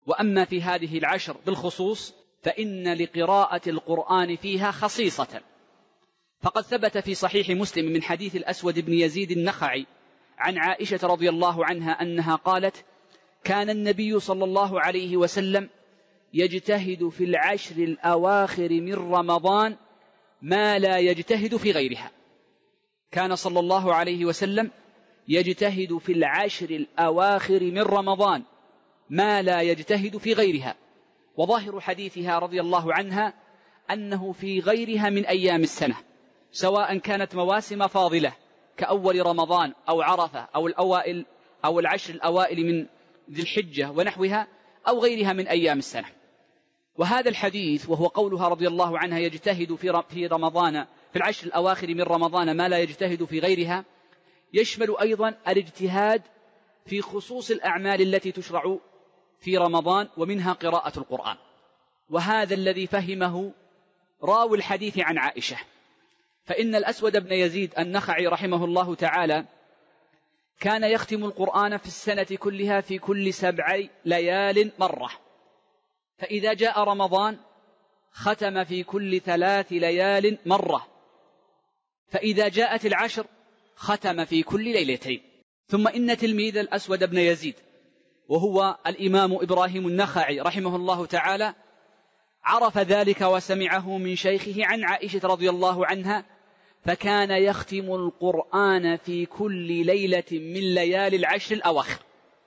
وأما في هذه العشر بالخصوص فإن لقراءة القرآن فيها خصيصة، فقد ثبت في صحيح مسلم من حديث الأسود بن يزيد النخعي عن عائشة رضي الله عنها أنها قالت: كان النبي صلى الله عليه وسلم يجتهد في العشر الأواخر من رمضان ما لا يجتهد في غيرها. كان صلى الله عليه وسلم يجتهد في العشر الأواخر من رمضان ما لا يجتهد في غيرها. وظاهر حديثها رضي الله عنها أنه في غيرها من أيام السنة، سواء كانت مواسم فاضلة كأول رمضان أو عرفة أو العشر الأوائل من ذي الحجة ونحوها، أو غيرها من أيام السنة. وهذا الحديث وهو قولها رضي الله عنها يجتهد في رمضان في العشر الأواخر من رمضان ما لا يجتهد في غيرها، يشمل أيضا الاجتهاد في خصوص الأعمال التي تشرع في رمضان، ومنها قراءة القرآن. وهذا الذي فهمه راوي الحديث عن عائشة، فإن الأسود بن يزيد النخعي رحمه الله تعالى كان يختم القرآن في السنة كلها في كل 7 ليال مرة، فإذا جاء رمضان ختم في كل 3 ليال مرة، فإذا جاءت العشر ختم في كل ليلتين. ثم إن تلميذ الأسود بن يزيد وهو الإمام إبراهيم النخعي رحمه الله تعالى عرف ذلك وسمعه من شيخه عن عائشة رضي الله عنها، فكان يختم القرآن في كل ليلة من ليالي العشر الأواخر.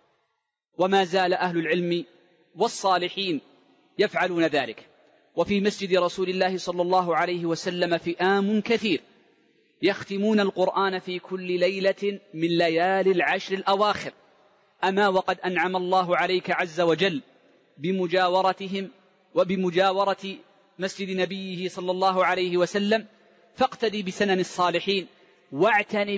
وما زال أهل العلم والصالحين يفعلون ذلك. وفي مسجد رسول الله صلى الله عليه وسلم فئام كثير يختمون القرآن في كل ليلة من ليالي العشر الأواخر. أما وقد أنعم الله عليك عز وجل بمجاورتهم وبمجاورة مسجد نبيه صلى الله عليه وسلم، فاقتدي بسنن الصالحين واعتني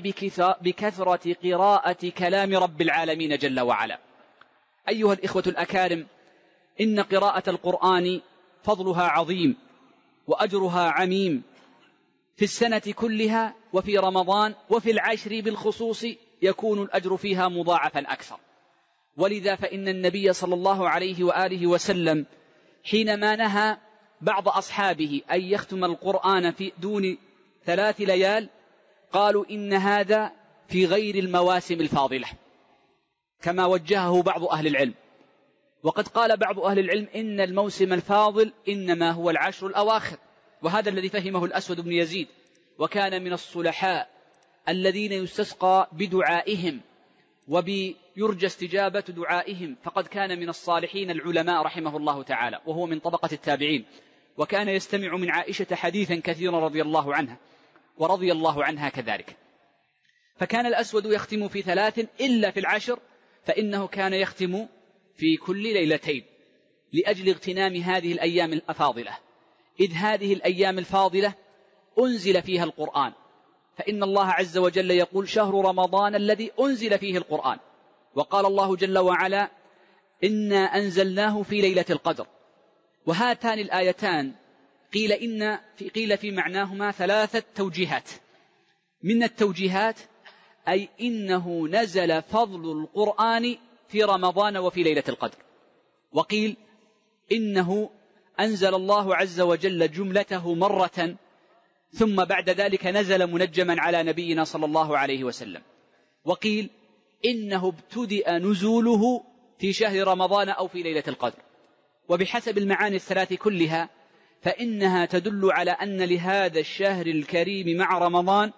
بكثرة قراءة كلام رب العالمين جل وعلا. أيها الإخوة الأكارم، إن قراءة القرآن فضلها عظيم وأجرها عميم في السنة كلها، وفي رمضان وفي العشر بالخصوص يكون الأجر فيها مضاعفا أكثر. ولذا فإن النبي صلى الله عليه وآله وسلم حينما نهى بعض أصحابه أن يختم القرآن في دون 3 ليال قالوا إن هذا في غير المواسم الفاضلة، كما وجهه بعض أهل العلم. وقد قال بعض أهل العلم إن الموسم الفاضل إنما هو العشر الأواخر، وهذا الذي فهمه الأسود بن يزيد، وكان من الصلحاء الذين يستسقى بدعائهم وبيرجى استجابة دعائهم، فقد كان من الصالحين العلماء رحمه الله تعالى، وهو من طبقة التابعين، وكان يستمع من عائشة حديثا كثيرا رضي الله عنها ورضي الله عنها كذلك. فكان الأسود يختم في 3 إلا في العشر، فإنه كان يختم في كل ليلتين لأجل اغتنام هذه الأيام الفاضلة، إذ هذه الأيام الفاضلة أنزل فيها القرآن. فإن الله عز وجل يقول: شهر رمضان الذي أنزل فيه القرآن. وقال الله جل وعلا: إنا أنزلناه في ليلة القدر. وهاتان الآيتان قيل في معناهما 3 توجيهات. من التوجيهات أي إنه نزل فضل القرآن في رمضان وفي ليلة القدر. وقيل إنه أنزل الله عز وجل جملته مرة ثم بعد ذلك نزل منجما على نبينا صلى الله عليه وسلم. وقيل إنه ابتدأ نزوله في شهر رمضان أو في ليلة القدر. وبحسب المعاني ال3 كلها فإنها تدل على أن لهذا الشهر الكريم مع رمضان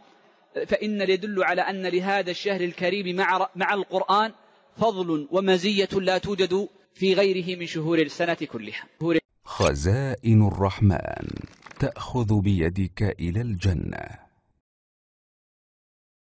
مع القرآن فضل ومزية لا توجد في غيره من شهور السنة كلها. خزائن الرحمن تأخذ بيدك إلى الجنة.